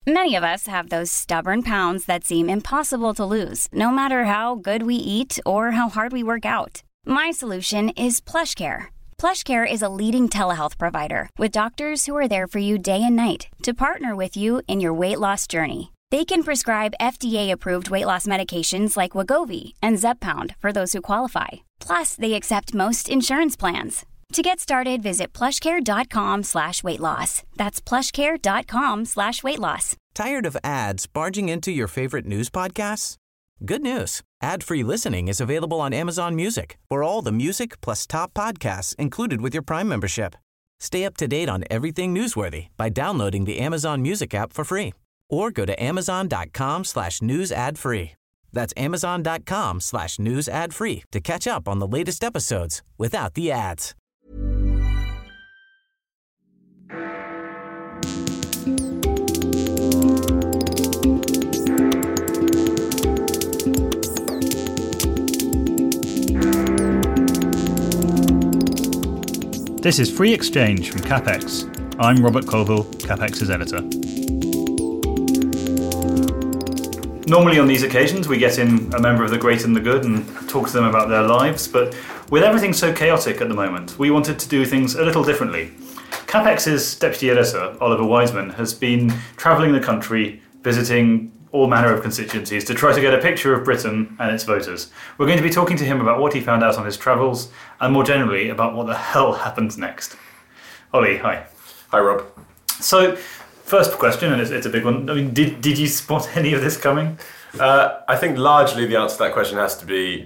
Many of us have those stubborn pounds that seem impossible to lose, no matter how good we eat or how hard we work out. My solution is PlushCare. PlushCare is a leading telehealth provider with doctors who are there for you day and night to partner with you in your weight loss journey. They can prescribe FDA-approved weight loss medications like Wegovy and Zepbound for those who qualify. Plus, they accept most insurance plans. To get started, visit plushcare.com/weightloss. That's plushcare.com/weightloss. Tired of ads barging into your favorite news podcasts? Good news. Ad-free listening is available on Amazon Music for all the music plus top podcasts included with your Prime membership. Stay up to date on everything newsworthy by downloading the Amazon Music app for free or go to amazon.com/news ad free. That's amazon.com/news ad free to catch up on the latest episodes without the ads. This is Free Exchange from CapX. I'm Robert Colville, CapX's editor. Normally on these occasions we get in a member of the great and the good and talk to them about their lives, but with everything so chaotic at the moment, we wanted to do things a little differently. CapX's deputy editor, Oliver Wiseman, has been travelling the country, visiting all manner of constituencies to try to get a picture of Britain and its voters. We're going to be talking to him about what he found out on his travels and more generally about what the hell happens next. Ollie, hi. Hi, Rob. So, first question, and it's a big one. I mean, did you spot any of this coming? I think largely the answer to that question has to be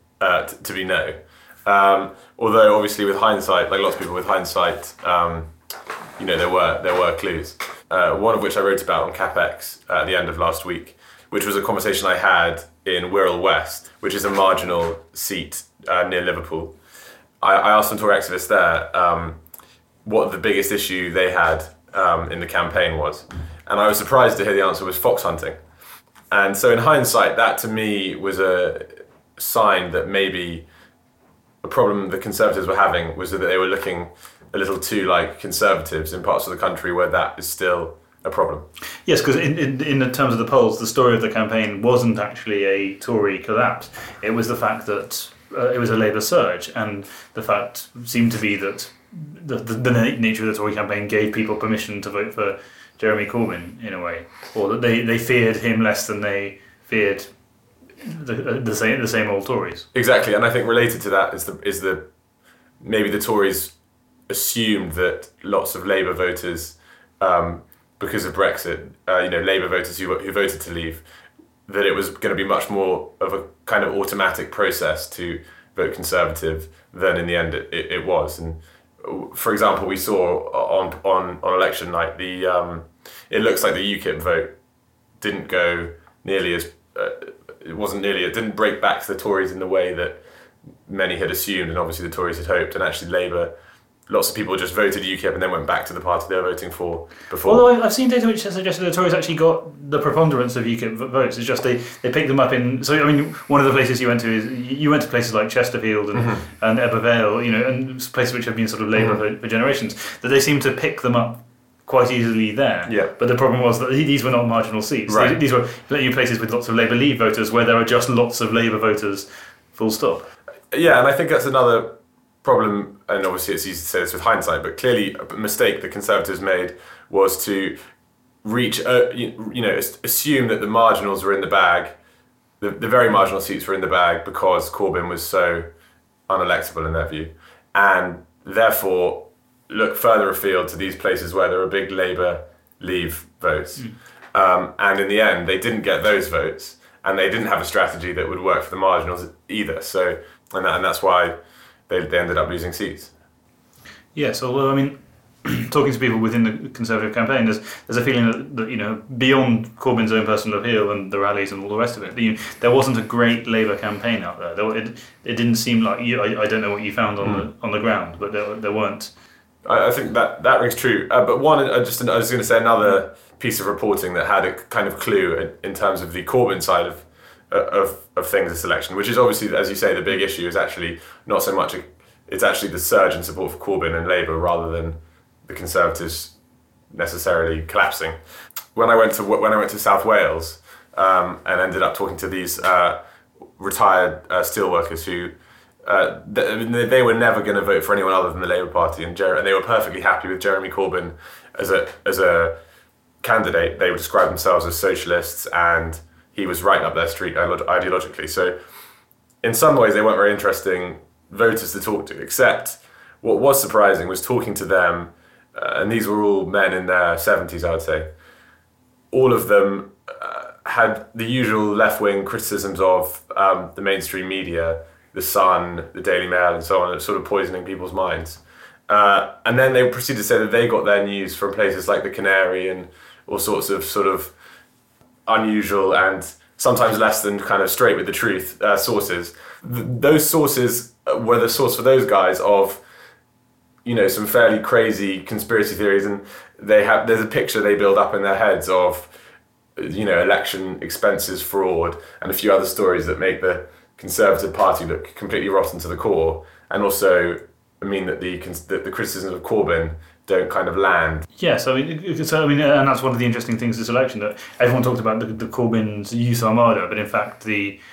no. Although obviously with hindsight, like lots of people with hindsight, there were clues. One of which I wrote about on CapX at the end of last week, which was a conversation I had in Wirral West, which is a marginal seat near Liverpool. I asked some Tory activists there what the biggest issue they had in the campaign was. And I was surprised to hear the answer was fox hunting. And so in hindsight, that to me was a sign that maybe a problem the Conservatives were having was that they were looking a little too like Conservatives in parts of the country where that is still a problem. Yes, because in terms of the polls, the story of the campaign wasn't actually a Tory collapse. It was the fact that it was a Labour surge, and the fact seemed to be that the nature of the Tory campaign gave people permission to vote for Jeremy Corbyn in a way, or that they feared him less than they feared the same old Tories. Exactly, and I think related to that is the maybe the Tories assumed that lots of Labour voters, because of Brexit, Labour voters who voted to leave, that it was going to be much more of a kind of automatic process to vote Conservative than in the end it was. And for example, we saw on election night it looks like the UKIP vote didn't go nearly as it didn't break back to the Tories in the way that many had assumed, and obviously the Tories had hoped, and actually Labour. Lots of people just voted UKIP and then went back to the party they were voting for before. Although I've seen data which has suggested the Tories actually got the preponderance of UKIP votes. It's just they picked them up in... So, I mean, one of the places you went to is... You went to places like Chesterfield and Ebbw Vale, and places which have been sort of Labour for generations, that they seem to pick them up quite easily there. Yeah. But the problem was that these were not marginal seats. Right. These were places with lots of Labour Leave voters where there are just lots of Labour voters, full stop. Yeah, and I think that's another problem, and obviously it's easy to say this with hindsight, but clearly a mistake the Conservatives made was to assume that the marginals were in the bag, the very marginal seats were in the bag because Corbyn was so unelectable in their view, and therefore look further afield to these places where there are big Labour Leave votes. And in the end, they didn't get those votes, and they didn't have a strategy that would work for the marginals either. So, and that's why they ended up losing seats. Yes, although, I mean, talking to people within the Conservative campaign, there's a feeling that beyond Corbyn's own personal appeal and the rallies and all the rest of it, there wasn't a great Labour campaign out there. It didn't seem like I don't know what you found on the ground, but there weren't. I think that rings true. But one, I was going to say another piece of reporting that had a kind of clue in terms of the Corbyn side of things this election, which is obviously, as you say, the big issue is actually not so much it's actually the surge in support for Corbyn and Labour rather than the Conservatives necessarily collapsing. when I went to South Wales and ended up talking to these retired steelworkers who they were never going to vote for anyone other than the Labour Party, and they were perfectly happy with Jeremy Corbyn as a candidate. They would describe themselves as socialists, and he was right up their street ideologically. So in some ways they weren't very interesting voters to talk to, except what was surprising was talking to them, and these were all men in their 70s, I would say. All of them had the usual left-wing criticisms of the mainstream media, The Sun, the Daily Mail, and so on, sort of poisoning people's minds. And then they proceeded to say that they got their news from places like the Canary and all sorts of sort of unusual and sometimes less than kind of straight with the truth sources. Those sources were the source for those guys of, you know, some fairly crazy conspiracy theories, and there's a picture they build up in their heads of, you know, election expenses fraud and a few other stories that make the Conservative Party look completely rotten to the core, and also mean that the criticisms of Corbyn don't kind of land. Yes, and that's one of the interesting things this election, that everyone talked about the Corbyn's youth armada, but in fact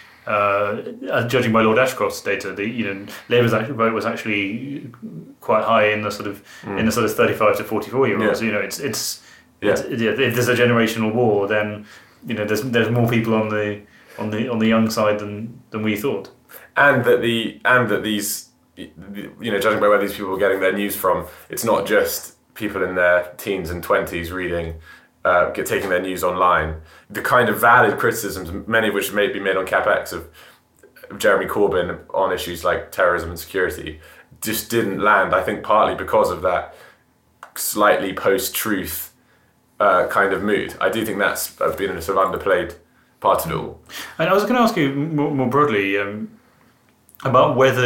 judging by Lord Ashcroft's data, Labour's vote was actually quite high in the sort of 35 to 44 year olds. You know, if there's a generational war, then you know there's more people on the young side than we thought. And that these, you know, judging by where these people are getting their news from, it's not just people in their teens and 20s reading, taking their news online. The kind of valid criticisms, many of which may be made on CapX of Jeremy Corbyn on issues like terrorism and security, just didn't land, I think partly because of that slightly post-truth kind of mood. I do think that's been a sort of underplayed part of it all. And I was going to ask you more broadly about whether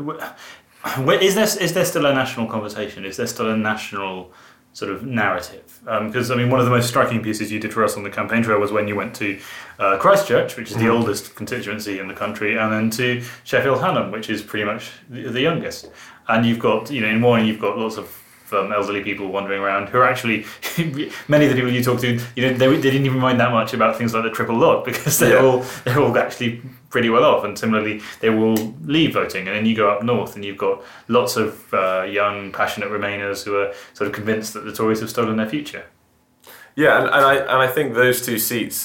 is there still a national conversation? Is there still a national sort of narrative? Because one of the most striking pieces you did for us on the campaign trail was when you went to Christchurch, which is the oldest constituency in the country, and then to Sheffield Hallam, which is pretty much the youngest. And you've got, in one, you've got lots of elderly people wandering around who are actually, many of the people you talk to, they didn't even mind that much about things like the triple lock, because they're all actually pretty well off, and similarly they will leave voting. And then you go up north and you've got lots of young passionate Remainers who are sort of convinced that the Tories have stolen their future. Yeah, and I think those two seats,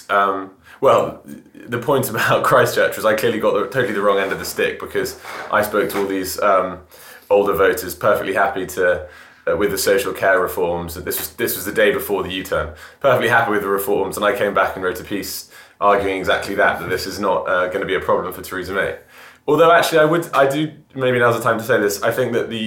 the point about Christchurch was I clearly got totally the wrong end of the stick, because I spoke to all these older voters perfectly happy to with the social care reforms. This was the day before the U-turn, perfectly happy with the reforms, and I came back and wrote a piece arguing exactly that this is not going to be a problem for Theresa May. Although actually maybe now's the time to say this, I think that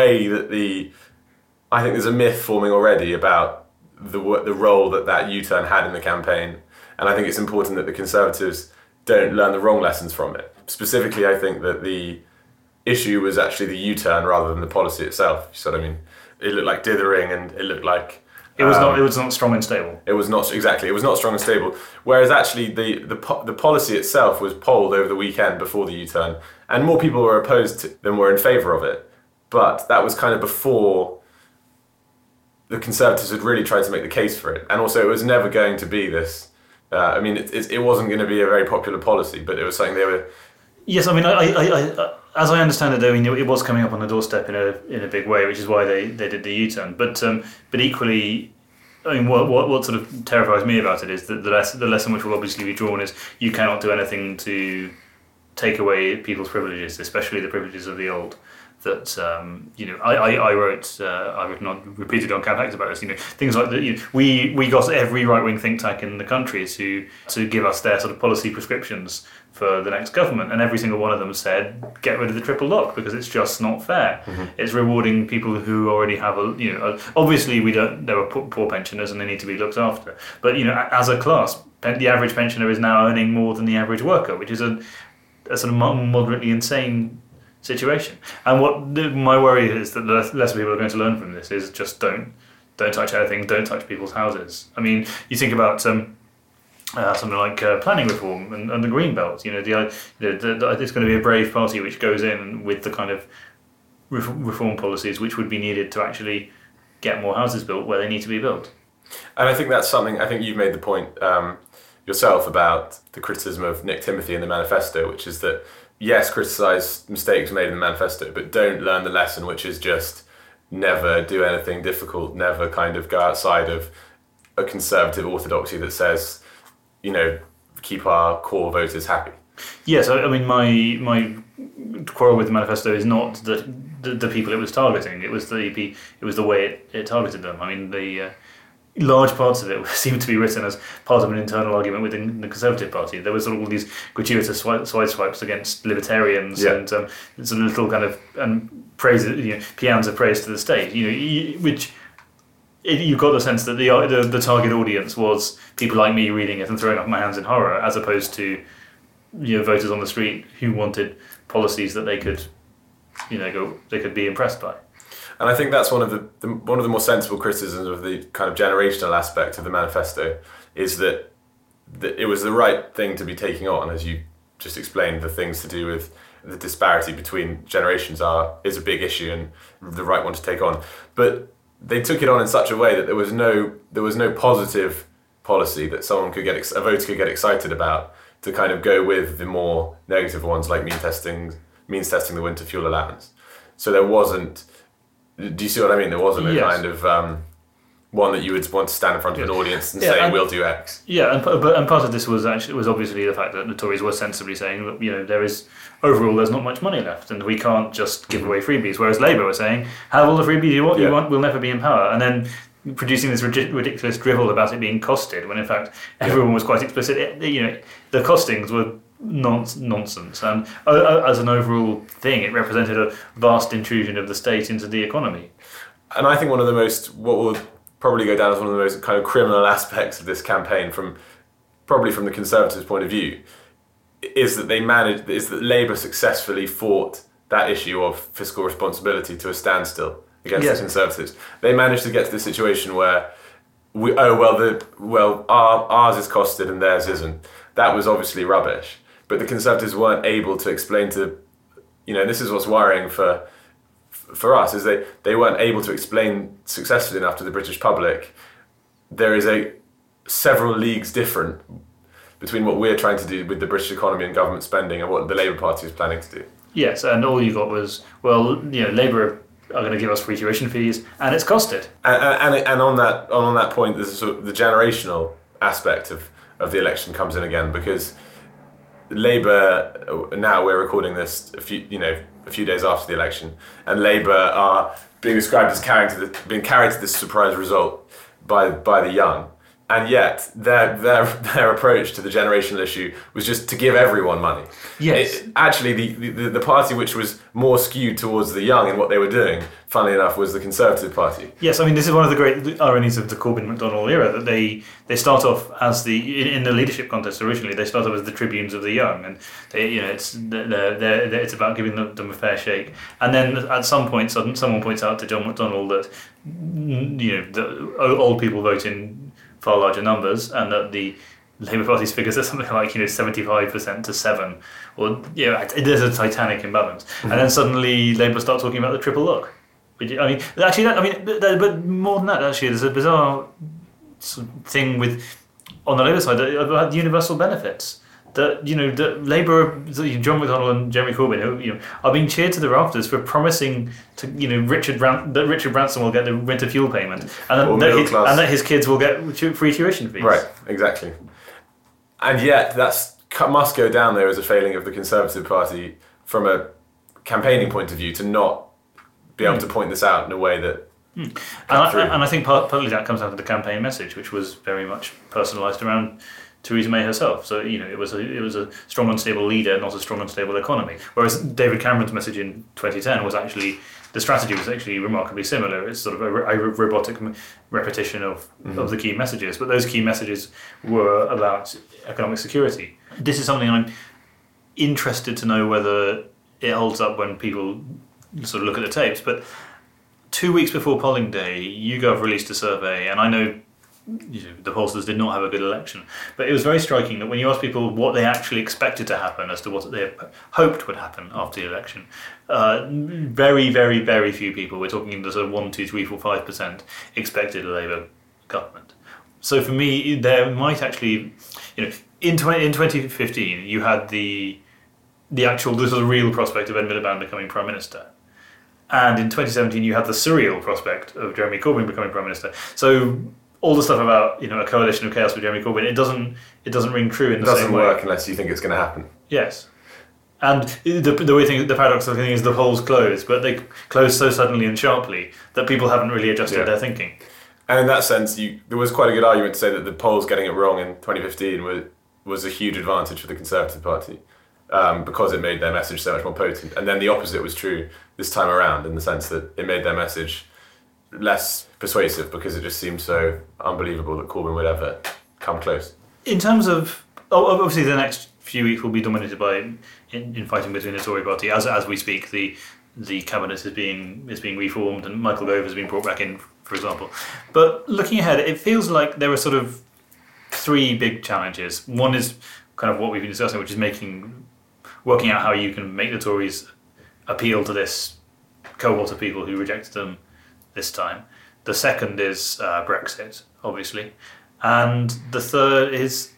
I think there's a myth forming already about the role that U-turn had in the campaign, and I think it's important that the Conservatives don't learn the wrong lessons from it. Specifically, I think that the issue was actually the U-turn rather than the policy itself. You see what I mean? It looked like dithering, and it looked like it was not strong and stable. It was not strong and stable. Whereas actually the policy itself was polled over the weekend before the U-turn, and more people were opposed than were in favour of it. But that was kind of before the Conservatives had really tried to make the case for it, and also it was never going to be this. It wasn't going to be a very popular policy, but it was something they were. Yes, I as I understand it, though, it was coming up on the doorstep in a big way, which is why they did the U-turn. But equally, what sort of terrifies me about it is that the lesson which will obviously be drawn is you cannot do anything to take away people's privileges, especially the privileges of the old. That I wrote, I've not repeated on CapX about this. Things like that. We got every right-wing think tank in the country to give us their sort of policy prescriptions for the next government, and every single one of them said, get rid of the triple lock because it's just not fair. Mm-hmm. It's rewarding people who already have obviously there are poor pensioners and they need to be looked after. But as a class, the average pensioner is now earning more than the average worker, which is a sort of moderately insane situation. And what my worry is that the less people are going to learn from this is just don't touch anything, don't touch people's houses. You think about something like planning reform and the green belt. It's going to be a brave party which goes in with the kind of reform policies which would be needed to actually get more houses built where they need to be built. And I think that's something, I think you've made the point yourself about the criticism of Nick Timothy in the manifesto, which is that, yes, criticise mistakes made in the manifesto, but don't learn the lesson, which is just never do anything difficult, never kind of go outside of a conservative orthodoxy that says, keep our core voters happy. Yes, I mean, my quarrel with the manifesto is not the people it was targeting. It was the way it targeted them. I mean, the large parts of it seemed to be written as part of an internal argument within the Conservative Party. There was sort of all these gratuitous side swipes against libertarians and sort of little kind of praise, paeans of praise to the state. You got the sense that the target audience was people like me reading it and throwing up my hands in horror, as opposed to voters on the street who wanted policies that they could be impressed by. And I think that's one of the more sensible criticisms of the kind of generational aspect of the manifesto, is that it was the right thing to be taking on, as you just explained. The things to do with the disparity between generations is a big issue and the right one to take on. But they took it on in such a way that there was no positive policy that a voter could get excited about, to kind of go with the more negative ones, like means testing the winter fuel allowance. So there wasn't. Do you see what I mean? There wasn't a kind of one that you would want to stand in front of an audience and say, "We'll do X." Yeah, and part of this was obviously the fact that the Tories were sensibly saying that there's not much money left, and we can't just give away freebies. Whereas Labour were saying, "Have all the freebies you want, we'll never be in power," and then producing this ridiculous drivel about it being costed, when in fact everyone was quite explicit. The costings were nonsense, and as an overall thing, it represented a vast intrusion of the state into the economy. And I think what will probably go down as one of the most kind of criminal aspects of this campaign, probably from the Conservatives' point of view, is that Labour successfully fought that issue of fiscal responsibility to a standstill against the Conservatives. They managed to get to the situation where ours is costed and theirs isn't. That was obviously rubbish. But the Conservatives weren't able to explain this is what's worrying for us, is they weren't able to explain successfully enough to the British public there is several leagues different between what we're trying to do with the British economy and government spending and what the Labour Party is planning to do. Yes, and all you got was, Labour are going to give us free tuition fees, and it's costed. And on that point, there's sort of the generational aspect of the election comes in again, because Labour, now we're recording this a few days after the election, and Labour are being described as being carried to this surprise result by the young. And yet, their approach to the generational issue was just to give everyone money. Yes. Actually, the party which was more skewed towards the young in what they were doing, funnily enough, was the Conservative Party. Yes, I mean, this is one of the great ironies of the Corbyn-McDonnell era, that they start off as in the leadership contest originally, they start off as the tribunes of the young, and it's about giving them a fair shake. And then at some point, someone points out to John McDonnell that the old people vote in far larger numbers, and that the Labour Party's figures are something like 75% to 7, or there's a titanic imbalance. And then suddenly Labour start talking about the triple lock. But more than that, actually, there's a bizarre thing on the Labour side about universal benefits. That that Labour, John McDonnell and Jeremy Corbyn, who are being cheered to the rafters for promising to Richard Branson will get the winter fuel payment, and that his kids will get free tuition fees. Right, exactly. And yet must go down there as a failing of the Conservative Party from a campaigning point of view, to not be able to point this out in a way that. And I think partly that comes down to the campaign message, which was very much personalised around Theresa May herself. So it was a strong, unstable leader, not a strong, unstable economy. Whereas David Cameron's message in 2010 was actually, the strategy was actually remarkably similar. It's sort of a robotic repetition of the key messages, but those key messages were about economic security. This is something I'm interested to know whether it holds up when people sort of look at the tapes. But 2 weeks before polling day, YouGov released a survey, and I know the pollsters did not have a good election, but it was very striking that when you ask people what they actually expected to happen as to what they hoped would happen after the election, very, very, very few people, we're talking the sort of 1, 2, 3, 4, 5%, expected a Labour government. So for me, there might actually, in 2015, you had the actual, this was a real prospect of Ed Miliband becoming Prime Minister. And in 2017, you had the surreal prospect of Jeremy Corbyn becoming Prime Minister. So all the stuff about a coalition of chaos with Jeremy Corbyn, it doesn't ring true in the same way. It doesn't work unless you think it's going to happen. Yes. And the paradox of the thing is the polls closed, but they closed so suddenly and sharply that people haven't really adjusted their thinking. And in that sense, there was quite a good argument to say that the polls getting it wrong in 2015 was a huge advantage for the Conservative Party because it made their message so much more potent. And then the opposite was true this time around, in the sense that it made their message less persuasive because it just seemed so unbelievable that Corbyn would ever come close. In terms of, obviously the next few weeks will be dominated by infighting between the Tory party. As we speak, the cabinet is being reformed and Michael Gove has been brought back in, for example. But looking ahead, it feels like there are sort of three big challenges. One is kind of what we've been discussing, which is working out how you can make the Tories appeal to this cohort of people who rejected them this time. The second is Brexit, obviously, and the third is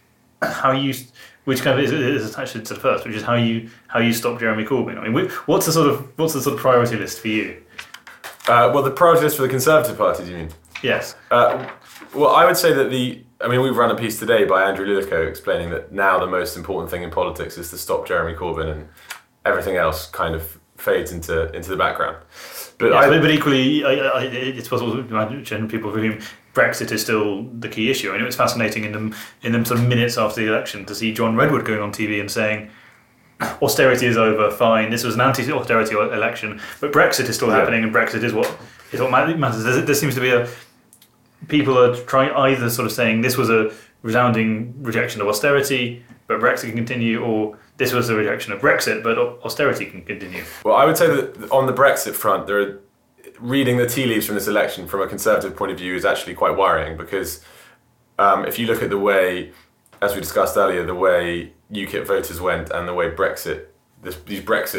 which kind of is attached to the first, which is how you stop Jeremy Corbyn. I mean, what's the sort of priority list for you? Well, the priority list for the Conservative Party, do you mean? Yes. Well, I would say that we've run a piece today by Andrew Lillico explaining that now the most important thing in politics is to stop Jeremy Corbyn, and everything else kind of fades into the background. But equally, it's possible to imagine people for whom Brexit is still the key issue. I know it's fascinating in them sort of minutes after the election to see John Redwood going on TV and saying, austerity is over, fine, this was an anti-austerity election, but Brexit is still happening, and Brexit is what matters. There seems to be people are trying either sort of saying this was a resounding rejection of austerity, but Brexit can continue, or this was a rejection of Brexit, but austerity can continue. Well, I would say that on the Brexit front, reading the tea leaves from this election from a Conservative point of view is actually quite worrying, because if you look at the way, as we discussed earlier, the way UKIP voters went and the way these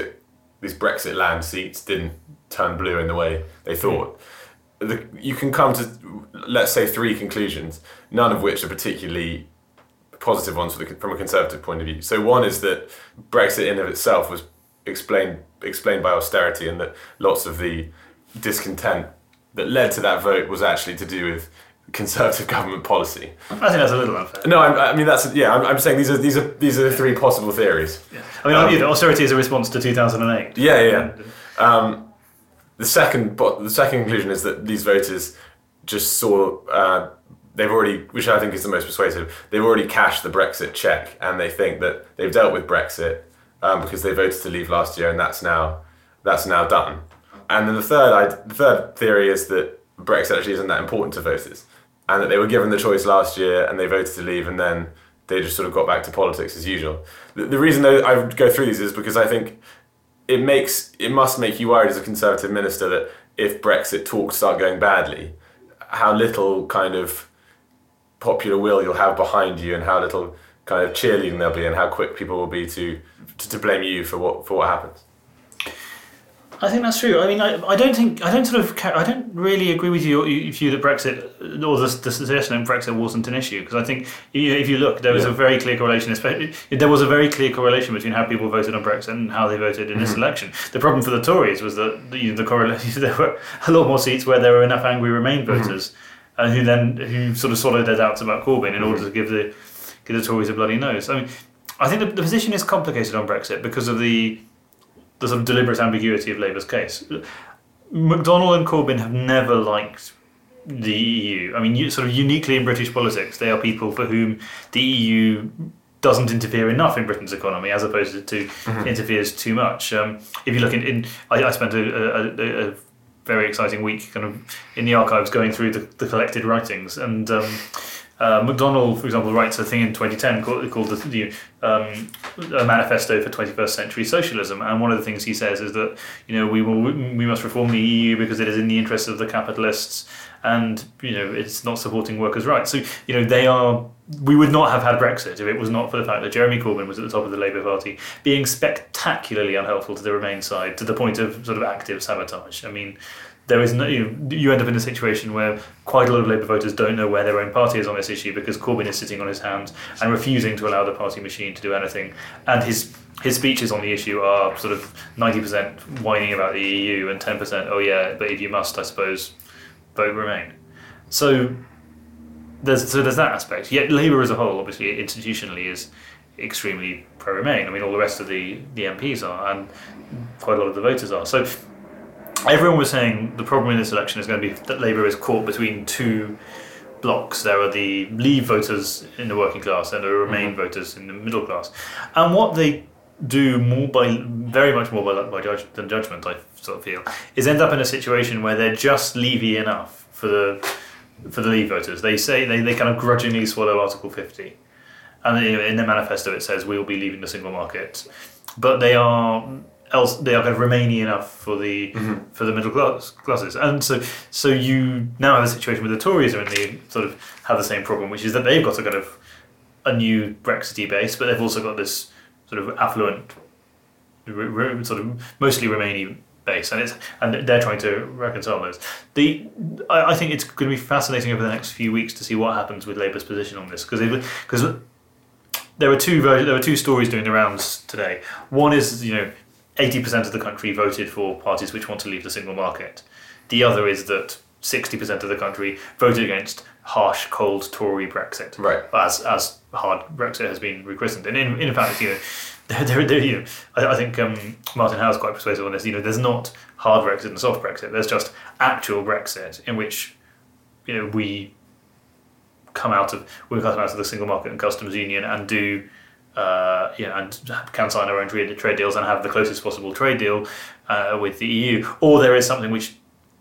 Brexit land seats didn't turn blue in the way they thought, you can come to, let's say, three conclusions, none of which are particularly positive ones from a Conservative point of view. So one is that Brexit in of itself was explained by austerity, and that lots of the discontent that led to that vote was actually to do with Conservative government policy. I think that's a little unfair. No, I'm saying these are the three possible theories. Yeah. I mean, austerity is a response to 2008. Yeah. The second conclusion is that these voters just saw they've already, which I think is the most persuasive, they've already cashed the Brexit check, and they think that they've dealt with Brexit because they voted to leave last year, and that's now done. And then the third theory is that Brexit actually isn't that important to voters, and that they were given the choice last year and they voted to leave, and then they just sort of got back to politics as usual. The reason though I would go through these is because I think it must make you worried as a Conservative minister that if Brexit talks start going badly, how little kind of popular will you'll have behind you, and how little kind of cheerleading there'll be, and how quick people will be to blame you for what happens. I think that's true. I mean, I don't really agree with your view that Brexit, or the suggestion that Brexit wasn't an issue, because I think if you look, there was a very clear correlation. There was a very clear correlation between how people voted on Brexit and how they voted in this election. The problem for the Tories was that the correlation, there were a lot more seats where there were enough angry Remain voters, who sort of swallowed their doubts about Corbyn in order to give the Tories a bloody nose. I mean, I think the position is complicated on Brexit because of the sort of deliberate ambiguity of Labour's case. McDonnell and Corbyn have never liked the EU. I mean, sort of uniquely in British politics, they are people for whom the EU doesn't interfere enough in Britain's economy, as opposed to interferes too much. If you look I spent a very exciting week kind of in the archives going through the collected writings, and McDonnell, for example, writes a thing in 2010 called a manifesto for 21st century socialism, and one of the things he says is that we must reform the EU because it is in the interests of the capitalists, and it's not supporting workers' rights. So we would not have had Brexit if it was not for the fact that Jeremy Corbyn was at the top of the Labour Party, being spectacularly unhelpful to the Remain side, to the point of sort of active sabotage. I mean, there is no, you end up in a situation where quite a lot of Labour voters don't know where their own party is on this issue because Corbyn is sitting on his hands and refusing to allow the party machine to do anything. And his speeches on the issue are sort of 90% whining about the EU and 10%, oh yeah, but if you must, I suppose, vote Remain. So there's that aspect. Yet Labour as a whole, obviously, institutionally is extremely pro-Remain. I mean, all the rest of the MPs are, and quite a lot of the voters are. So everyone was saying the problem in this election is going to be that Labour is caught between two blocks. There are the Leave voters in the working class and the Remain voters in the middle class. And what they do very much more by luck than judgment, I sort of feel, is end up in a situation where they're just Leavey enough for the Leave voters. They say they kind of grudgingly swallow Article 50. And in their manifesto it says we'll be leaving the single market. But they are kind of Remainy enough for the middle classes, and so you now have a situation where the Tories are in the sort of have the same problem, which is that they've got a kind of a new Brexity base, but they've also got this sort of affluent, sort of mostly Remainy base, and they're trying to reconcile those. I think it's going to be fascinating over the next few weeks to see what happens with Labour's position on this, because there were two stories doing the rounds today. One is 80% of the country voted for parties which want to leave the single market. The other is that 60% of the country voted against harsh, cold Tory Brexit, right? As hard Brexit has been rechristened. And in fact, I think Martin Howe's quite persuasive on this. There's not hard Brexit and soft Brexit. There's just actual Brexit in which we come out of the single market and customs union and do. And can sign our own trade deals and have the closest possible trade deal with the EU, or there is something which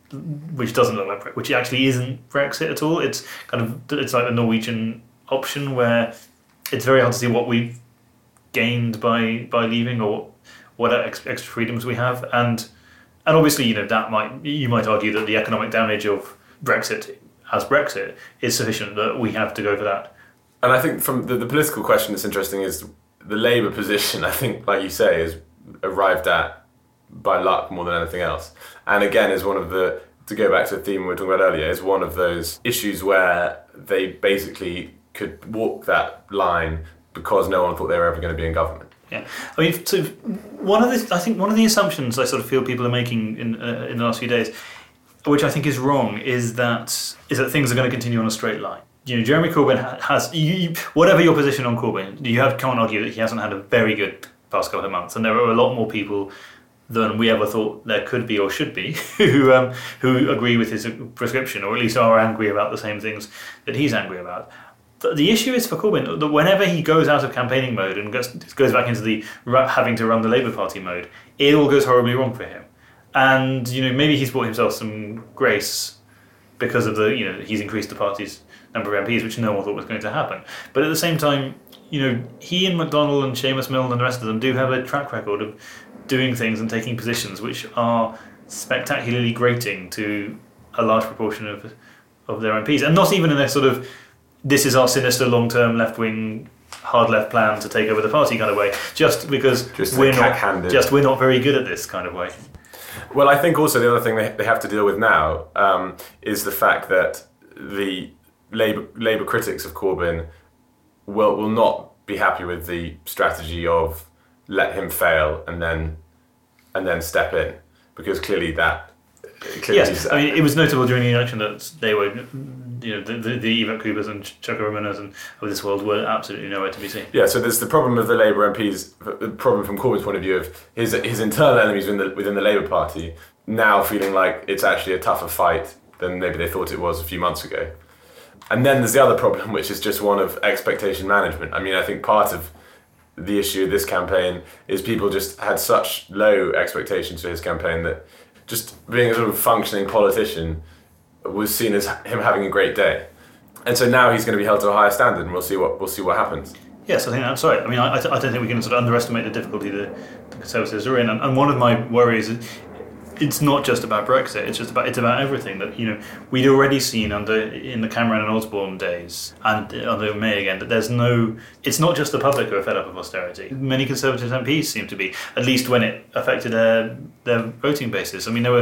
doesn't look like which actually isn't Brexit at all. It's like the Norwegian option where it's very hard to see what we've gained by leaving or what extra freedoms we have, and obviously you might argue that the economic damage of Brexit as Brexit is sufficient that we have to go for that. And I think from the political question that's interesting is the Labour position, I think, like you say, is arrived at by luck more than anything else. And again, is one of to go back to the theme we were talking about earlier, is one of those issues where they basically could walk that line because no one thought they were ever going to be in government. Yeah, I mean, so one of the assumptions I sort of feel people are making in the last few days, which I think is wrong, is that things are going to continue on a straight line. Jeremy Corbyn has, whatever your position on Corbyn, can't argue that he hasn't had a very good past couple of months, and there are a lot more people than we ever thought there could be or should be who agree with his prescription, or at least are angry about the same things that he's angry about. The issue is for Corbyn that whenever he goes out of campaigning mode and goes back into the having to run the Labour Party mode, it all goes horribly wrong for him. And maybe he's bought himself some grace because of he's increased the party's number of MPs, which no one thought was going to happen. But at the same time, he and McDonnell and Seamus Milne and the rest of them do have a track record of doing things and taking positions which are spectacularly grating to a large proportion of their MPs, and not even in a sort of this is our sinister long-term left-wing hard left plan to take over the party kind of way, just because we're not very good at this kind of way. Well, I think also the other thing they have to deal with now is the fact that the Labour critics of Corbyn will not be happy with the strategy of let him fail and then step in, because clearly yes, I mean, it was notable during the election that they were, the Yvette Coopers and Chuka Umanas and of this world were absolutely nowhere to be seen. Yeah, so there's the problem of the Labour MPs, the problem from Corbyn's point of view of his internal enemies within the Labour Party now feeling like it's actually a tougher fight than maybe they thought it was a few months ago. And then there's the other problem, which is just one of expectation management. I mean, I think part of the issue of this campaign is people just had such low expectations for his campaign that just being a sort of functioning politician was seen as him having a great day. And so now he's going to be held to a higher standard, and we'll see what happens. Yes, I think that's right. I mean, I don't think we can sort of underestimate the difficulty the Conservatives are in. And one of my worries is it's not just about Brexit. It's about everything that we'd already seen in the Cameron and Osborne days and under May again that it's not just the public who are fed up of austerity. Many Conservative MPs seem to be, at least when it affected their voting bases. I mean, there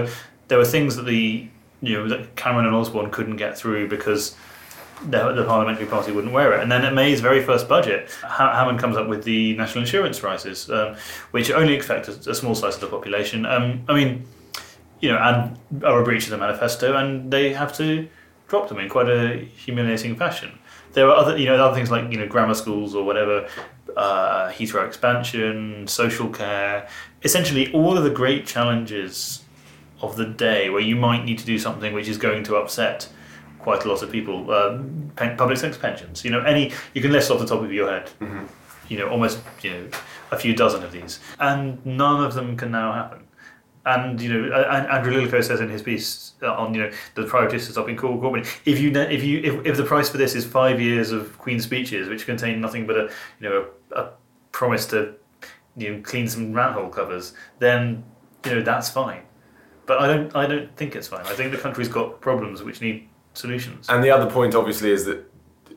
there were things that that Cameron and Osborne couldn't get through because the parliamentary party wouldn't wear it. And then at May's very first budget, Hammond comes up with the national insurance rises, which only affect a small slice of the population. And are a breach of the manifesto, and they have to drop them in quite a humiliating fashion. There are other things like grammar schools or whatever, Heathrow expansion, social care, essentially all of the great challenges of the day where you might need to do something which is going to upset quite a lot of people. Public sector pensions, you can list off the top of your head, almost a few dozen of these, and none of them can now happen. And Andrew Lillico says in his piece on the priorities to stopping Corbyn, if the price for this is 5 years of Queen's speeches which contain nothing but a promise to clean some manhole covers, then that's fine. But I don't think it's fine. I think the country's got problems which need solutions. And the other point, obviously, is that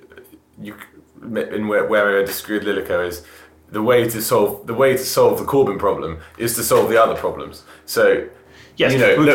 where I disagree with Lillico is the way to solve the Corbyn problem is to solve the other problems. So, yes,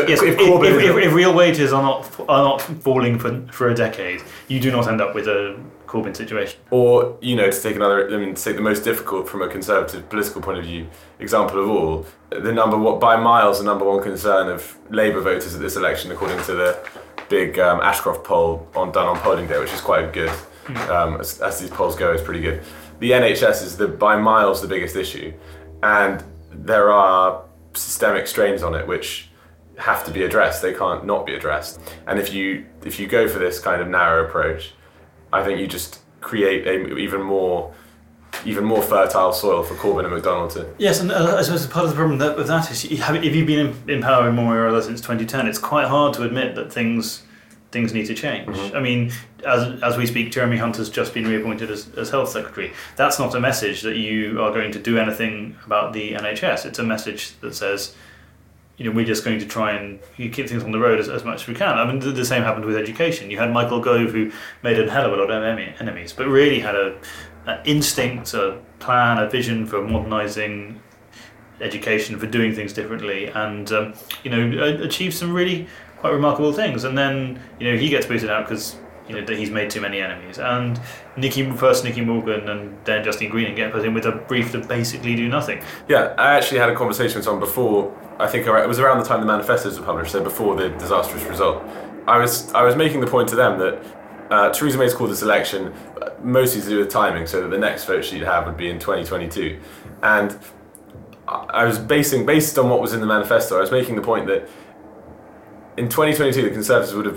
if real wages are not falling for a decade, you do not end up with a Corbyn situation. Or to take the most difficult from a Conservative political point of view example of all, by miles the number one concern of Labour voters at this election, according to the big Ashcroft poll done on polling day, which is quite good. As these polls go, it's pretty good. The NHS is by miles the biggest issue, and there are systemic strains on it which have to be addressed. They can't not be addressed. And if you go for this kind of narrow approach, I think you just create a even more fertile soil for Corbyn and McDonnell to... Yes, and I suppose part of the problem with that is if you've been in power in one way or other since 2010, it's quite hard to admit that things need to change. Mm-hmm. I mean, as we speak, Jeremy Hunt has just been reappointed as Health Secretary. That's not a message that you are going to do anything about the NHS. It's a message that says, we're just going to try and keep things on the road as much as we can. I mean, the same happened with education. You had Michael Gove, who made a hell of a lot of enemies, but really had an instinct, a plan, a vision for modernising education, for doing things differently, and achieved some really quite remarkable things. And then he gets booted out because that he's made too many enemies. And Nicky Morgan and then Justine Greening get put in with a brief to basically do nothing. Yeah, I actually had a conversation with someone before. I think it was around the time the manifestos were published, so before the disastrous result. I was making the point to them that Theresa May's called this election mostly to do with timing, so that the next vote she'd have would be in 2022. And I was based on what was in the manifesto, I was making the point that in 2022 the Conservatives would have,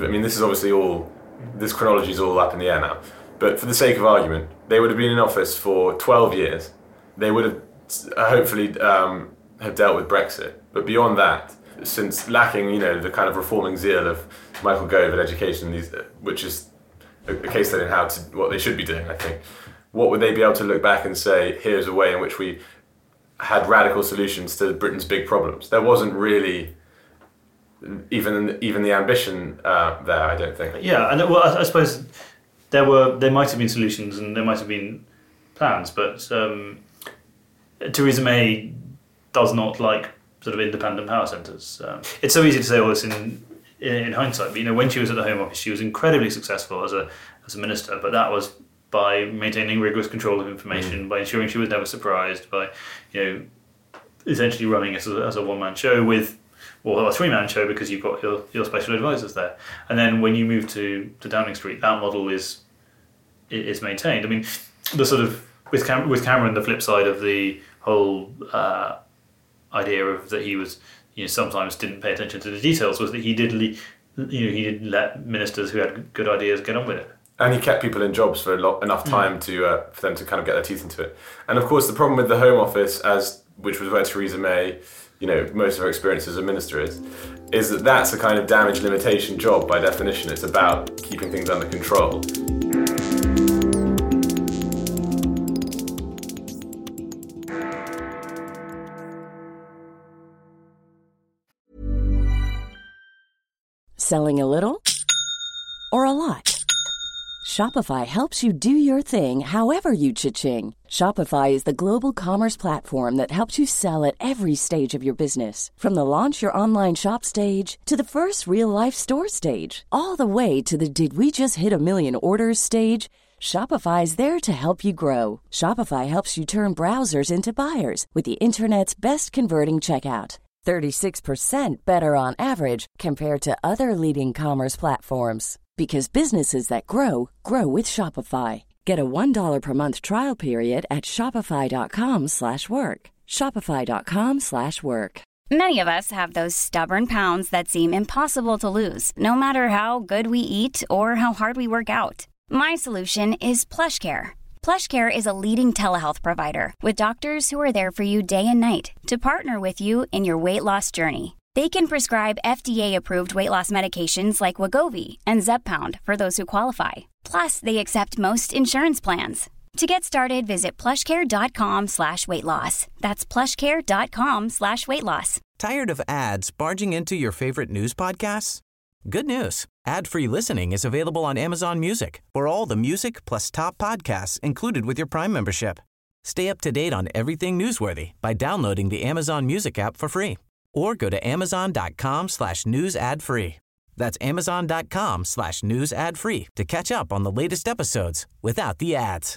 this chronology is all up in the air now, but for the sake of argument, they would have been in office for 12 years. They would have hopefully have dealt with Brexit. But beyond that, since lacking, the kind of reforming zeal of Michael Gove in education, which is a case study in what they should be doing, I think, what would they be able to look back and say, here's a way in which we had radical solutions to Britain's big problems? There wasn't really even the ambition there, I don't think. Yeah, and I suppose there might have been solutions and there might have been plans, but Theresa May does not like sort of independent power centres. It's so easy to say all this in hindsight, but when she was at the Home Office, she was incredibly successful as a minister, but that was by maintaining rigorous control of information, by ensuring she was never surprised, by essentially running it as a one-man show or a three-man show, because you've got your special advisors there. And then when you move to Downing Street, that model is maintained. I mean, the sort of with Cameron, the flip side of the whole idea of that he was sometimes didn't pay attention to the details was that he did let ministers who had good ideas get on with it. And he kept people in jobs for enough time for them to kind of get their teeth into it. And of course, the problem with the Home Office, which was where Theresa May, most of her experience as a minister is that that's a kind of damage limitation job by definition. It's about keeping things under control. Selling a little or a lot? Shopify helps you do your thing however you cha-ching. Shopify is the global commerce platform that helps you sell at every stage of your business. From the launch your online shop stage to the first real-life store stage, all the way to the did we just hit a million orders stage. Shopify is there to help you grow. Shopify helps you turn browsers into buyers with the internet's best converting checkout. 36% better on average compared to other leading commerce platforms. Because businesses that grow, grow with Shopify. Get a $1 per month trial period at shopify.com/work. Shopify.com/work. Many of us have those stubborn pounds that seem impossible to lose, no matter how good we eat or how hard we work out. My solution is PlushCare. PlushCare is a leading telehealth provider with doctors who are there for you day and night to partner with you in your weight loss journey. They can prescribe FDA-approved weight loss medications like Wegovy and Zepbound for those who qualify. Plus, they accept most insurance plans. To get started, visit plushcare.com/weightloss. That's plushcare.com/weightloss. Tired of ads barging into your favorite news podcasts? Good news. Ad-free listening is available on Amazon Music for all the music plus top podcasts included with your Prime membership. Stay up to date on everything newsworthy by downloading the Amazon Music app for free or go to amazon.com/news ad free. That's amazon.com/news ad free to catch up on the latest episodes without the ads.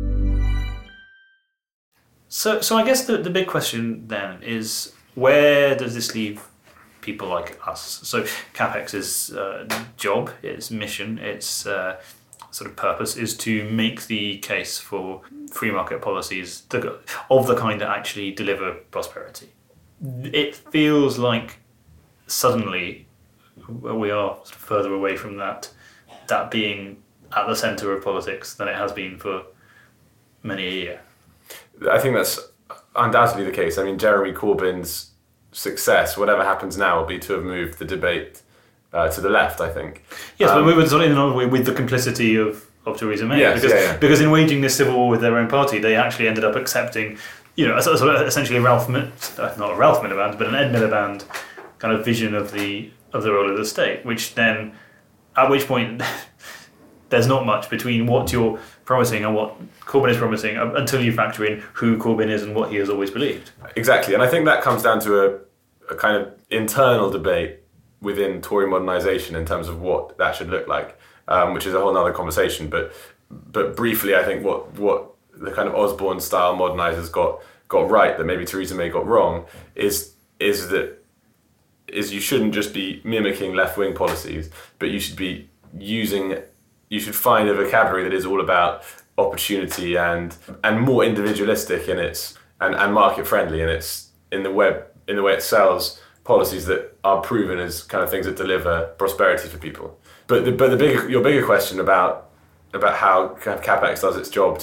So I guess the big question then is, where does this leave people like us? So CapEx's job, its mission, its sort of purpose is to make the case for free market policies of the kind that actually deliver prosperity. It feels like suddenly we are sort of further away from that being at the centre of politics than it has been for many a year. I think that's undoubtedly the case. I mean, Jeremy Corbyn's success, whatever happens now, will be to have moved the debate to the left, I think. Yes, but we were sort of in on with the complicity of Theresa May. Yes, because in waging this civil war with their own party, they actually ended up accepting, essentially not a Ralph Miliband, but an Ed Miliband kind of vision of the role of the state, which then, at which point, there's not much between what you're promising and what Corbyn is promising until you factor in who Corbyn is and what he has always believed. Exactly, and I think that comes down to a kind of internal debate within Tory modernisation in terms of what that should look like, which is a whole other conversation. But briefly, I think what the kind of Osborne-style modernisers got right that maybe Theresa May got wrong is you shouldn't just be mimicking left-wing policies, but you should find a vocabulary that is all about opportunity and more individualistic in its and market friendly in the way it sells policies that are proven as kind of things that deliver prosperity for people. But your bigger question about how CapEx does its job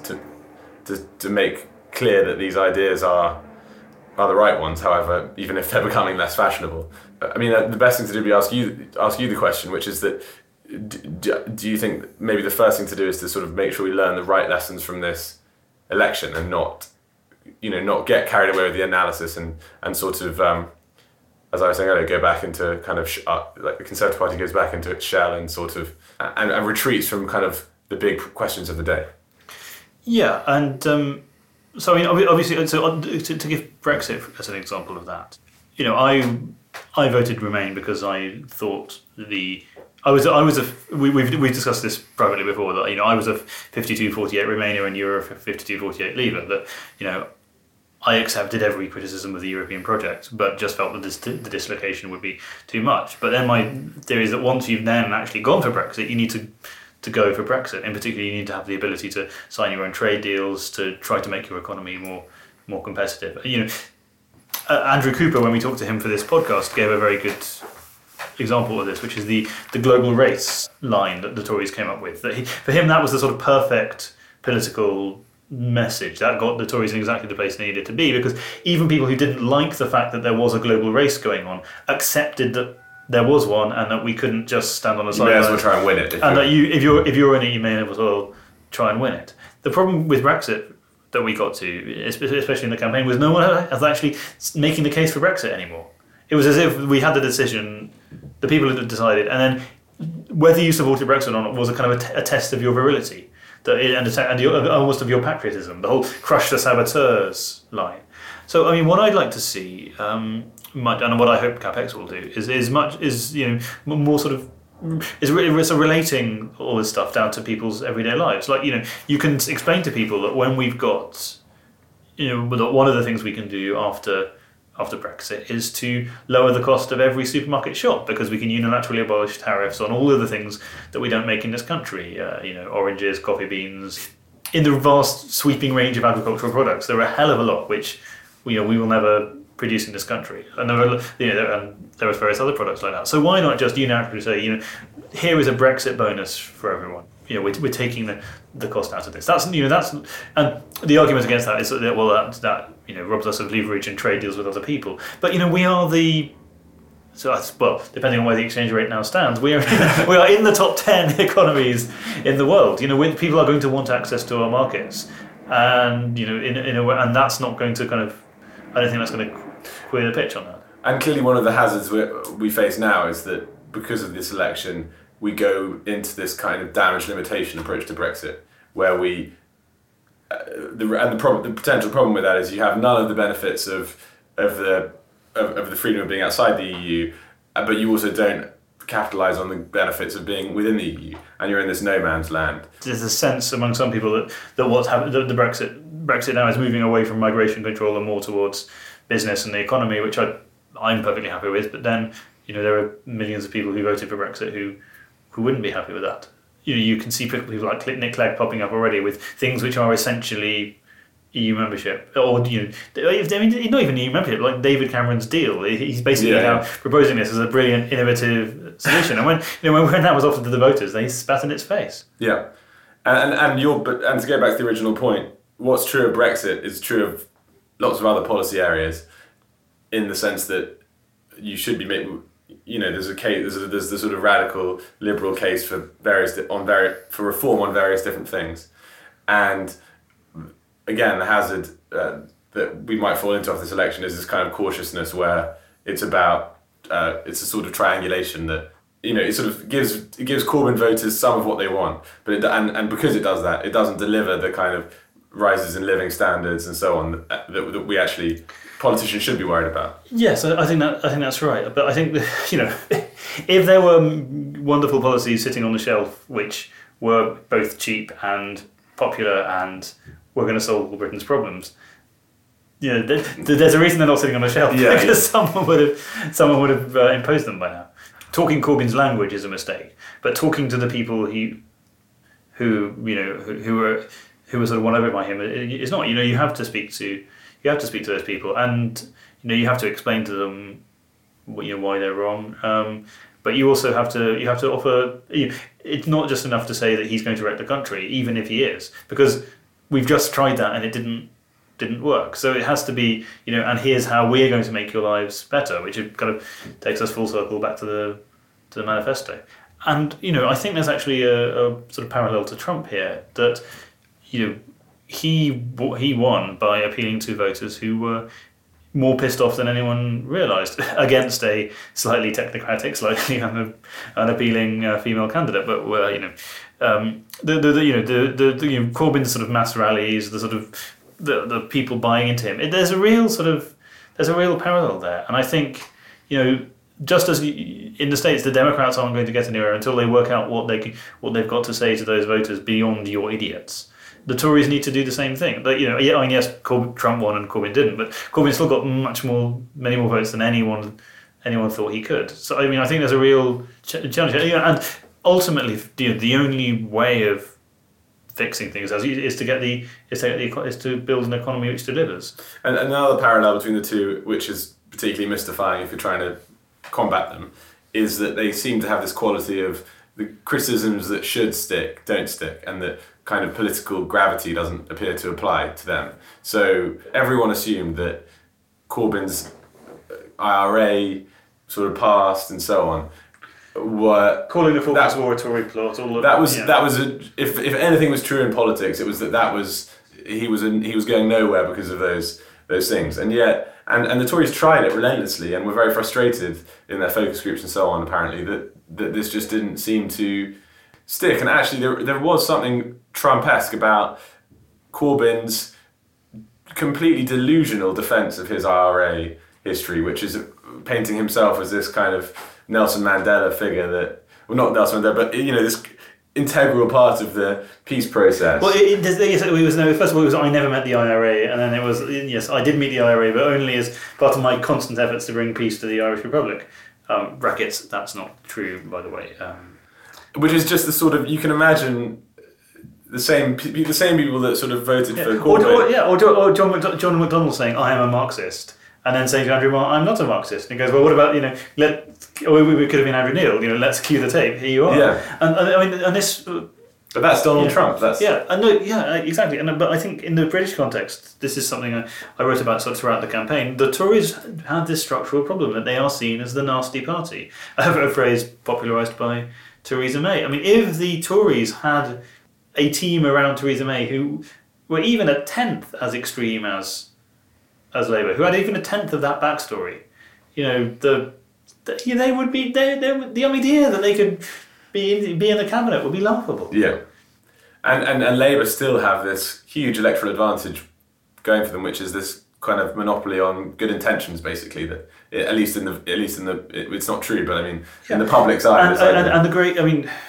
to make clear that these ideas are the right ones, however, even if they're becoming less fashionable. I mean, the best thing to do would be ask you the question, which is that do you think maybe the first thing to do is to sort of make sure we learn the right lessons from this election and not get carried away with the analysis and sort of, as I was saying earlier, go back into kind of like the Conservative Party goes back into its shell and sort of and retreats from kind of the big questions of the day. Yeah, and so I mean, obviously, to give Brexit as an example of that, I voted Remain because I thought we've discussed this privately before, that I was a 52-48 Remainer and you were a 52-48 Leaver, that I accepted every criticism of the European project, but just felt that the dislocation would be too much. But then my theory is that once you've then actually gone for Brexit, you need to go for Brexit. In particular, you need to have the ability to sign your own trade deals, to try to make your economy more competitive. Andrew Cooper, when we talked to him for this podcast, gave a very good example of this, which is the global race line that the Tories came up with. For him, that was the sort of perfect political message that got the Tories in exactly the place they needed to be, because even people who didn't like the fact that there was a global race going on accepted that there was one and that we couldn't just stand on the sidelines. You may as well try and win it. And that if you're in it, you may as well try and win it. The problem with Brexit that we got to, especially in the campaign, was no one was actually making the case for Brexit anymore. It was as if we had the decision, the people had decided, and then whether you supported Brexit or not was a kind of a test of your virility, almost of your patriotism. The whole "crush the saboteurs" line. So, I mean, what I'd like to see, and what I hope CapX will do, is more sort of is relating all this stuff down to people's everyday lives. Like, you can explain to people that when we've got, that one of the things we can do after Brexit is to lower the cost of every supermarket shop, because we can unilaterally abolish tariffs on all of the things that we don't make in this country. Oranges, coffee beans. In the vast sweeping range of agricultural products, there are a hell of a lot which we will never produce in this country, and there are various other products like that. So why not just unilaterally say, here is a Brexit bonus for everyone. We're taking the cost out of this. That's and the argument against that is that that robs us of leverage and trade deals with other people. But we are depending on where the exchange rate now stands, we are in the top 10 economies in the world. People are going to want access to our markets, and in a way, and that's not going to I don't think that's going to clear the pitch on that. And clearly, one of the hazards we face now is that because of this election, we go into this kind of damage limitation approach to Brexit, where the potential problem with that is you have none of the benefits of the freedom of being outside the EU, but you also don't capitalise on the benefits of being within the EU, and you're in this no man's land. There's a sense among some people that what's happened, the Brexit now is moving away from migration control and more towards business and the economy, which I'm perfectly happy with. But then there are millions of people who voted for Brexit who wouldn't be happy with that. You can see people like Nick Clegg popping up already with things which are essentially EU membership, or not even EU membership, like David Cameron's deal. He's basically now proposing this as a brilliant, innovative solution. And when that was offered to the voters, they spat in its face. Yeah, and to go back to the original point, what's true of Brexit is true of lots of other policy areas, in the sense that you should be making. There's the sort of radical liberal case for reform on various different things, and again, the hazard that we might fall into after this election is this kind of cautiousness where it's about it's a sort of triangulation that it sort of gives Corbyn voters some of what they want, but and because it does that, it doesn't deliver the kind of rises in living standards and so on that we actually politicians should be worried about. Yes, I think that's right. But I think if there were wonderful policies sitting on the shelf which were both cheap and popular and were going to solve all Britain's problems, there's a reason they're not sitting on the shelf, because someone would have imposed them by now. Talking Corbyn's language is a mistake, but talking to the people who were sort of won over by him is not. You have to speak to those people, and you have to explain to them why they're wrong. But you also have to offer. It's not just enough to say that he's going to wreck the country, even if he is, because we've just tried that and it didn't work. So it has to be, and here's how we're going to make your lives better, which kind of takes us full circle back to the manifesto. And I think there's actually a sort of parallel to Trump here, that he won by appealing to voters who were more pissed off than anyone realised against a slightly technocratic, slightly unappealing female candidate. But Corbyn's sort of mass rallies, the sort of the people buying into him. There's a real parallel there, and I think just as in the States, the Democrats aren't going to get anywhere until they work out what they've got to say to those voters beyond "you're idiots." The Tories need to do the same thing. But yes, Trump won and Corbyn didn't, but Corbyn still got many more votes than anyone thought he could. So I think there's a real challenge, and ultimately, the only way of fixing things is to build an economy which delivers. And another parallel between the two, which is particularly mystifying if you're trying to combat them, is that they seem to have this quality of the criticisms that should stick don't stick, and that kind of political gravity doesn't appear to apply to them. So everyone assumed that Corbyn's IRA sort of passed and so on were calling the Falklands War a Tory plot. If anything was true in politics, it was that he was going nowhere because of those those things. And yet, and the Tories tried it relentlessly and were very frustrated in their focus groups and so on, apparently, that this just didn't seem to stick. And actually, there was something Trump-esque about Corbyn's completely delusional defence of his IRA history, which is painting himself as this kind of Nelson Mandela figure that, well, not Nelson Mandela, but this integral part of the peace process. Well, first of all, it was I never met the IRA, and then it was, yes, I did meet the IRA, but only as part of my constant efforts to bring peace to the Irish Republic. Brackets, that's not true, by the way. Which is just the sort of, you can imagine the same people that sort of voted for Corbyn. Or John McDonnell saying, I am a Marxist. And then saying to Andrew Marr, I'm not a Marxist. And he goes, well, what about, we could have been Andrew Neil, let's cue the tape, here you are. Yeah. And this... But that's Donald Trump. That's exactly. But I think in the British context, this is something I wrote about sort of throughout the campaign. The Tories had this structural problem that they are seen as the nasty party, a phrase popularised by Theresa May. I mean, if the Tories had a team around Theresa May who were even a tenth as extreme as Labour, who had even a tenth of that backstory, they would be. The idea that they could be in the cabinet would be laughable. Yeah, and Labour still have this huge electoral advantage going for them, which is this kind of monopoly on good intentions, basically. That at least in the it's not true, but I mean in the public's eye. And the great,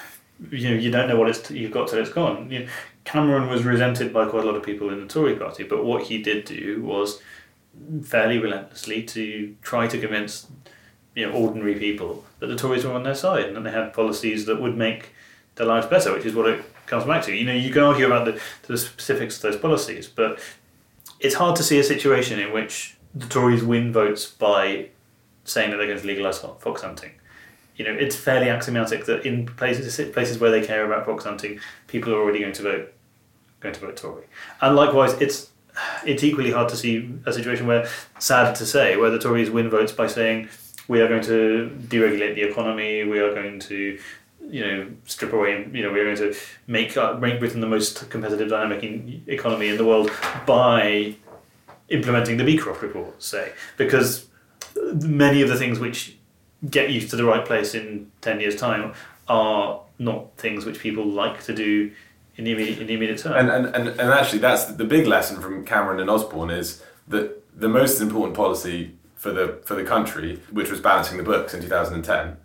you don't know what you've got till it's gone. Cameron was resented by quite a lot of people in the Tory party, but what he did do was fairly relentlessly to try to convince ordinary people that the Tories were on their side and that they had policies that would make their lives better, which is what it comes back to. You can argue about the specifics of those policies, but it's hard to see a situation in which the Tories win votes by saying that they're going to legalise fox hunting. It's fairly axiomatic that in places where they care about fox hunting, people are already going to vote Tory. And likewise, it's equally hard to see a situation where, sad to say, where the Tories win votes by saying we are going to deregulate the economy, we are going to strip away, we are going to make Britain the most competitive dynamic economy in the world by implementing the Beecroft report, say, because many of the things which get you to the right place in 10 years' time are not things which people like to do in the immediate term. And actually, that's the big lesson from Cameron and Osborne, is that the most important policy for the country, which was balancing the books in 2010,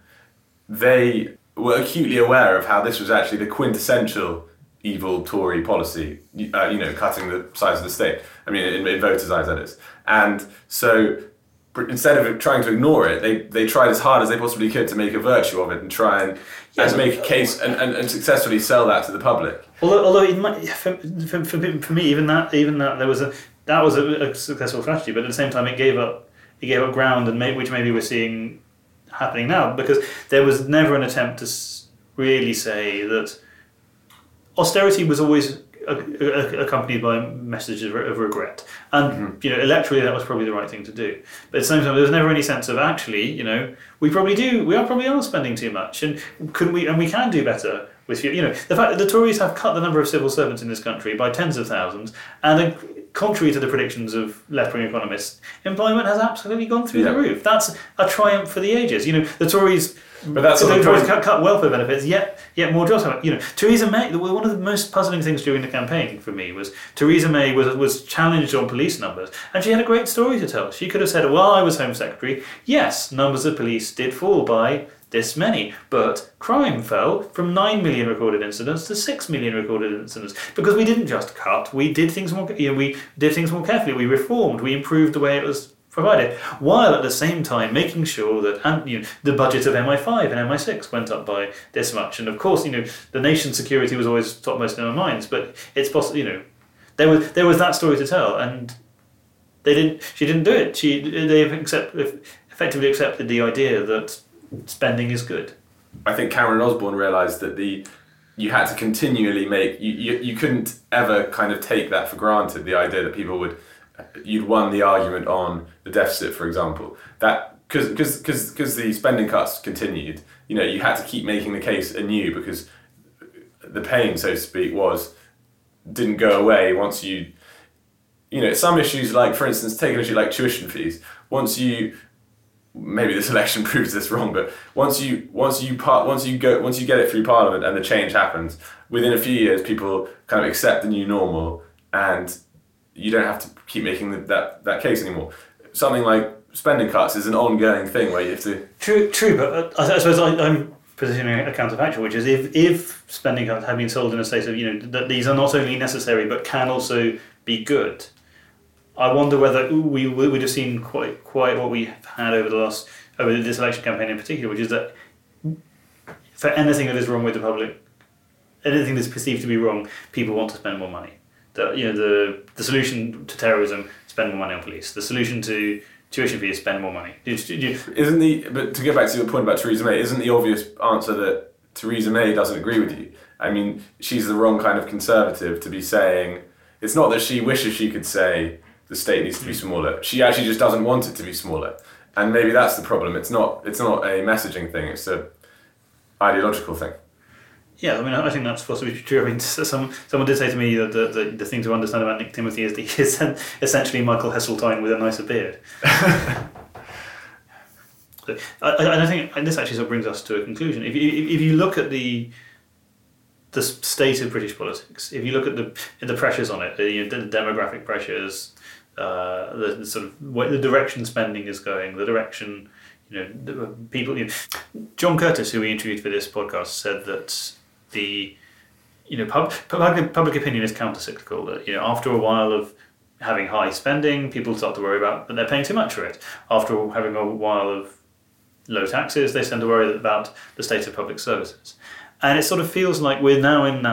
they were acutely aware of how this was actually the quintessential evil Tory policy, cutting the size of the state. I mean, in voters' eyes, that is. And so instead of trying to ignore it, they tried as hard as they possibly could to make a virtue of it and try and make a case and successfully sell that to the public. Although it might, for me, even that that was a successful strategy, but at the same time it gave up ground, and which maybe we're seeing happening now, because there was never an attempt to really say that austerity was always accompanied by messages of regret, and electorally that was probably the right thing to do. But at the same time, there was never any sense of actually, we probably are spending too much, and we can do better with the fact that the Tories have cut the number of civil servants in this country by tens of thousands, and contrary to the predictions of left-wing economists, employment has absolutely gone through the roof. That's a triumph for the ages. The Tories. But that's the Tories cut welfare benefits, yet more jobs. Theresa May. One of the most puzzling things during the campaign for me was Theresa May was challenged on police numbers, and she had a great story to tell. She could have said, "Well, I was Home Secretary. Yes, numbers of police did fall by this many, but crime fell from 9 million recorded incidents to 6 million recorded incidents because we didn't just cut. We did things more. We did things more carefully. We reformed. We improved the way it was provided, while at the same time making sure that the budget of MI5 and MI6 went up by this much. And of course, the nation's security was always topmost in our minds. But it's possible. There was that story to tell, and they didn't. She didn't do it. They effectively accepted the idea that spending is good. I think Cameron and Osborne realised that you had to continually make you couldn't ever kind of take that for granted. The idea that people you'd won the argument on the deficit, for example, that because the spending cuts continued, you had to keep making the case anew, because the pain, so to speak, didn't go away once you some issues, like for instance, take an issue like tuition fees. Maybe this election proves this wrong, but once you get it through Parliament and the change happens, within a few years people kind of accept the new normal, and you don't have to keep making that case anymore. Something like spending cuts is an ongoing thing where you have to. True, but I suppose I'm positioning a counterfactual, which is if spending cuts have been sold in a state of that these are not only necessary but can also be good. I wonder whether we would have seen quite what we have had over this election campaign in particular, which is that for anything that is wrong with the public, anything that's perceived to be wrong, people want to spend more money. The solution to terrorism, spend more money on police. The solution to tuition fees, spend more money. But to go back to your point about Theresa May, isn't the obvious answer that Theresa May doesn't agree with you? I mean, she's the wrong kind of conservative to be saying. It's not that she wishes she could say the state needs to be smaller. She actually just doesn't want it to be smaller, and maybe that's the problem. It's not a messaging thing. It's an ideological thing. Yeah, I mean, I think that's possibly true. I mean, someone did say to me that the thing to understand about Nick Timothy is that he is essentially Michael Heseltine with a nicer beard. I think this actually sort of brings us to a conclusion. If you look at the state of British politics, if you look at the pressures on it, the demographic pressures, the sort of the direction spending is going, the direction, the people. John Curtis, who we interviewed for this podcast, said that public opinion is countercyclical. That after a while of having high spending, people start to worry about that they're paying too much for it. After having a while of low taxes, they tend to worry about the state of public services. And it sort of feels like we're now at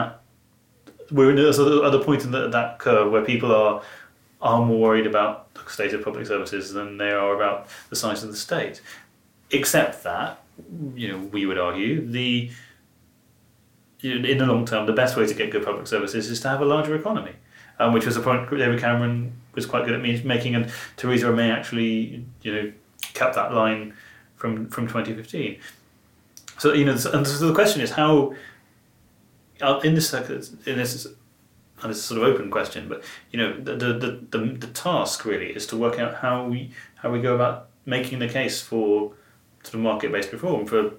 the point in that curve where people are more worried about the state of public services than they are about the size of the state. Except that, we would argue, in the long term, the best way to get good public services is to have a larger economy, which was a point David Cameron was quite good at making, and Theresa May actually, kept that line from 2015. So and so the question is how, in this and this is a sort of open question, but the task really is to work out how we go about making the case for sort of market-based reform, for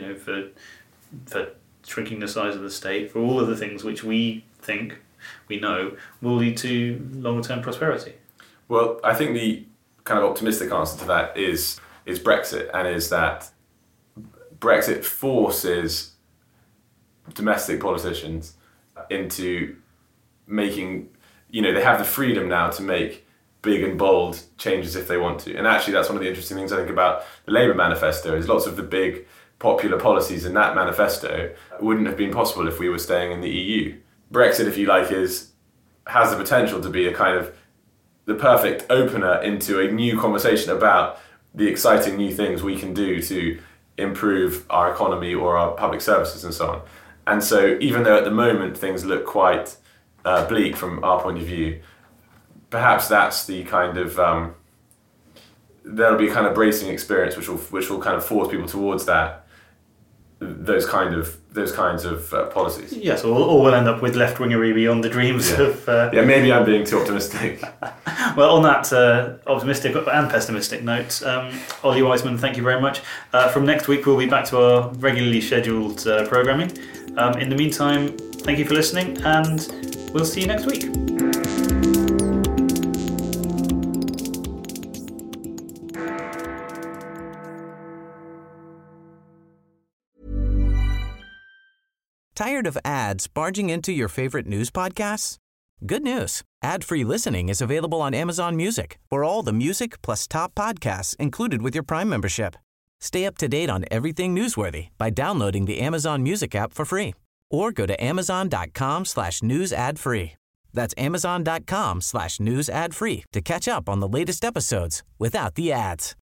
shrinking the size of the state, for all of the things which we think we know will lead to longer-term prosperity. Well, I think the kind of optimistic answer to that is Brexit, and is that Brexit forces domestic politicians into making, they have the freedom now to make big and bold changes if they want to. And actually that's one of the interesting things I think about the Labour manifesto, is lots of the big popular policies in that manifesto wouldn't have been possible if we were staying in the EU. Brexit, if you like, has the potential to be a kind of the perfect opener into a new conversation about the exciting new things we can do to improve our economy or our public services and so on. And so even though at the moment things look quite bleak from our point of view, perhaps that's the kind of there'll be a kind of bracing experience which will kind of force people towards those kinds of policies. Yes, or we'll end up with left-wingery beyond the dreams of. Maybe I'm being too optimistic. Well, on that optimistic and pessimistic note, Ollie Wiseman, thank you very much. From next week, we'll be back to our regularly scheduled programming. In the meantime, thank you for listening, and we'll see you next week. Tired of ads barging into your favorite news podcasts? Good news. Ad-free listening is available on Amazon Music for all the music plus top podcasts included with your Prime membership. Stay up to date on everything newsworthy by downloading the Amazon Music app for free, or go to amazon.com/news ad free. That's amazon.com/news ad free to catch up on the latest episodes without the ads.